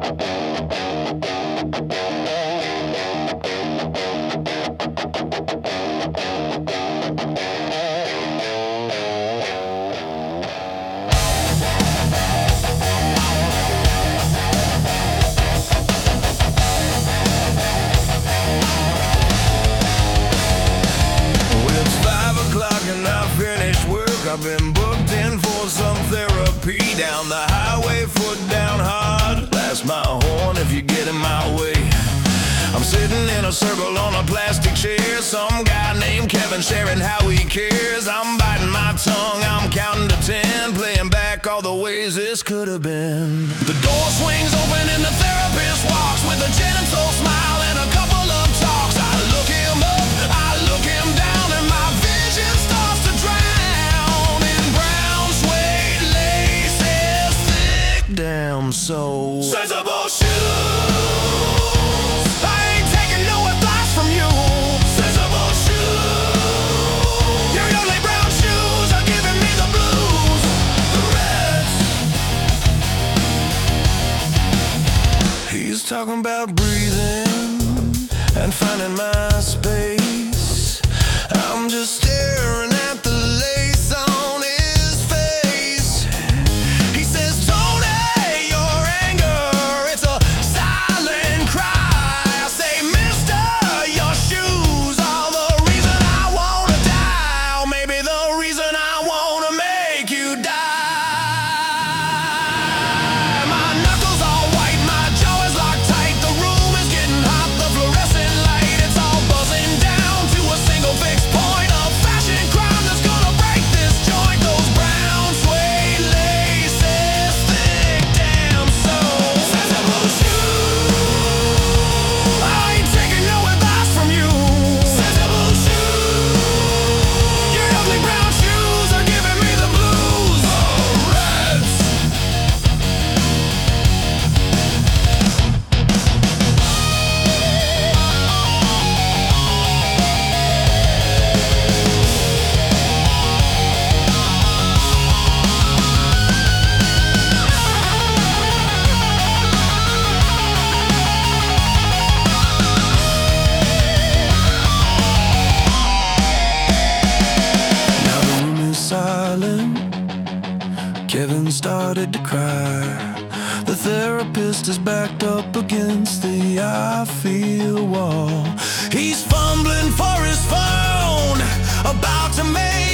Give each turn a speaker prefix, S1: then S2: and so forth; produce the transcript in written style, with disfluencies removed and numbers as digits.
S1: I've been booked in for some therapy. Down the highway, foot down hard. Blast my horn if you get in my way. I'm sitting in a circle on a plastic chair. Some guy named Kevin sharing how he cares. I'm biting my tongue, I'm counting to 10, playing back all the ways this could have been. The door swings open and the therapist walks with a gentle smile and a couple of talks. I look him up, I look him down, and my vision starts to drown in brown suede laces, thick damn soul. Sensible shoes. Talking about breathing and finding my space. I'm just staring at the lace on his face. He says, Tony, your anger, it's a silent cry. I say, mister, your shoes are the reason I wanna die, or maybe the reason I wanna make you die. Kevin started to cry. The therapist is backed up against the I feel wall. He's fumbling for his phone, about to make